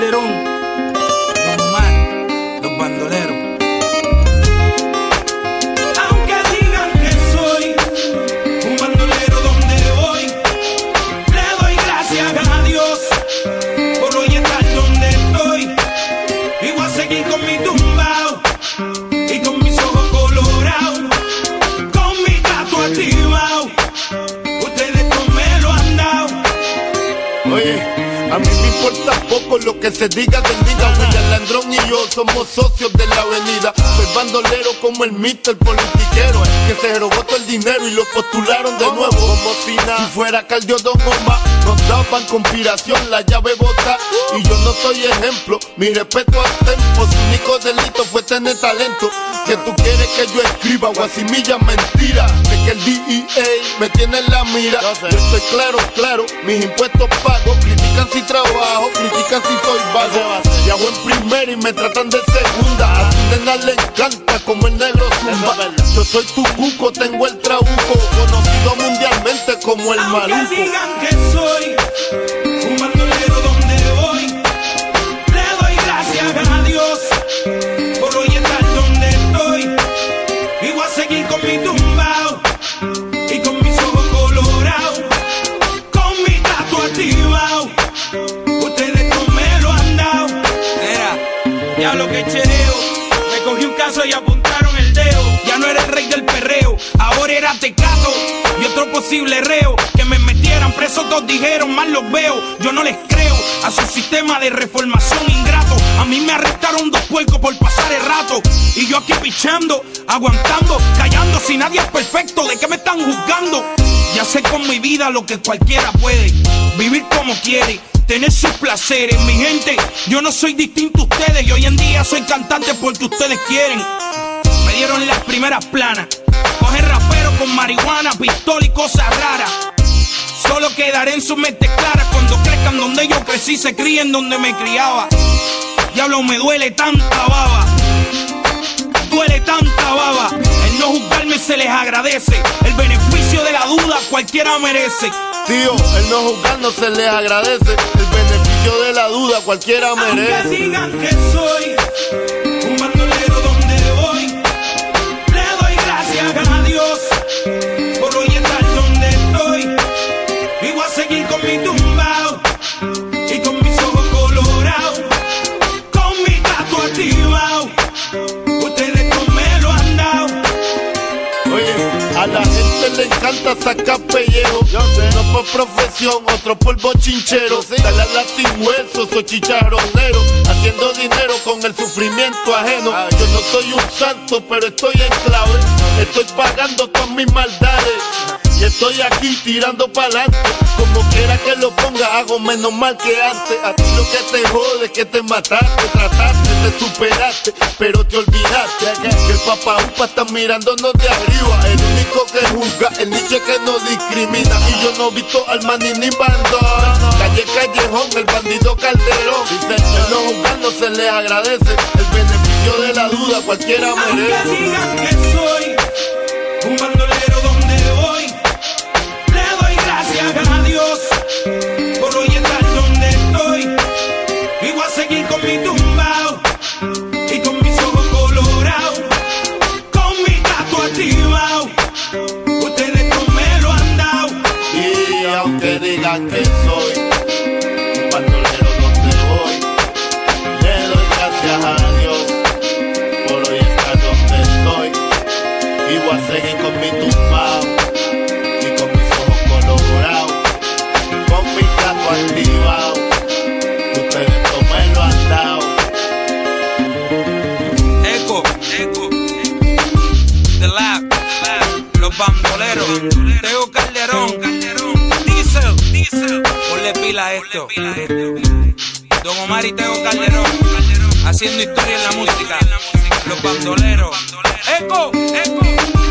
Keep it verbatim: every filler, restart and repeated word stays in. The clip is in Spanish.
Calderón, Don Omar, Los Bandoleros. Aunque digan que soy un bandolero donde voy, le doy gracias a Dios por hoy estar donde estoy. Y voy a seguir con mi tumbao y con mis ojos colorados, con mi gato activado. Ustedes no me lo han dado. Oye, a mí me importa poco lo que se diga del nigga. William Landrón y yo somos socios de la avenida. Soy bandolero como el mister politiquero, que se robó todo el dinero y lo postularon de nuevo como si nada. Si fuera Caldio Don Omar, nos daban conspiración, la llave bota. Y yo no soy ejemplo, mi respeto al tempo. Su único delito fue tener talento. Que tú quieres que yo escriba guasimilla mentira, de que el D E A me tiene en la mira. Yo estoy claro, claro, mis impuestos pago. Critican si trabajo, critican si soy vago. Viajo en primera y me tratan de segunda. A su nena le encanta como el negro zumba. Yo soy tu cuco, tengo el trabuco, conocido mundialmente como el maluco. Aunque digan que soy un bandolero donde voy, le doy gracias a Dios por hoy estar donde estoy. Y voy a seguir con mi tumbao y con mis ojos colorados, con mi gato activado. Ustedes no me lo han dado. Era, ya lo que chereo, me cogí un caso y apuntaron el dedo. Ya no era el rey del perreo, ahora era Tecato y otro posible reo. Que me metieran preso, todos dijeron, mal los veo. Yo no les creo a su sistema de reformación ingrato. A mí me arrestaron dos puercos por pasar el rato, y yo aquí pichando, aguantando, callando. Si nadie es perfecto, ¿de qué me están juzgando? Ya sé con mi vida lo que cualquiera puede, vivir como quiere, tener sus placeres. Mi gente, yo no soy distinto a ustedes, y hoy en día soy cantante porque ustedes quieren. Me dieron las primeras planas, coger rapero con marihuana, pistola y cosas raras. Solo quedaré en su mente clara cuando crezcan donde yo crecí, se críen donde me criaba. Diablo, me duele tanta baba, duele tanta baba. El no juzgarme se les agradece, el beneficio de la duda cualquiera merece. Tío, el no juzgar no se les agradece, el beneficio de la duda cualquiera merece. Aunque digan que soy un bandolero donde voy, le doy gracias a Dios por hoy estar donde estoy. Y voy a seguir con mi tumbao y con mis ojos colorados, con mi gato activado. Ustedes no me lo han dado. Oye, a la gente le encanta sacar pellejo. Yo sé, no por profesión, otro por bochinchero. Dale a la sin hueso, soy chicharronero, haciendo dinero con el sufrimiento ajeno. Yo no soy un santo, pero estoy en clave. Estoy pagando todas mis maldades y estoy aquí tirando pa'lante. Como quiera que lo ponga, hago menos mal que antes. A ti lo que te jode es que te mataste, trataste, te superaste, pero te olvidaste que el papá upa está mirándonos de arriba. El único que juzga, el niche que no discrimina. Y yo no he visto al maní ni bandón. Calle Callejón, el bandido Calderón. Dice, el no juzgar no se les agradece, el beneficio de la duda cualquiera merece. Aunque digan que soy un bandolero donde voy, le doy gracias a Dios por hoy estar donde estoy. Y voy a seguir con mi tumbao y con mis ojos colorados, con mi gato activado. Ustedes no me lo han dado. Y aunque digan que soy un bandolero donde voy, le doy gracias a Dios por hoy estar donde estoy. Y voy a seguir con mi tumbao y con mis ojos colorados, con mi gato activado. Ustedes no me lo han dado. Eco, Eco, The Lab, Los Bandoleros, Tego Calderón, Diesel, Diesel, ponle pila a esto. Don Omar y Tego Calderón, haciendo historia en la música. Los Bandoleros. Eco, Eco.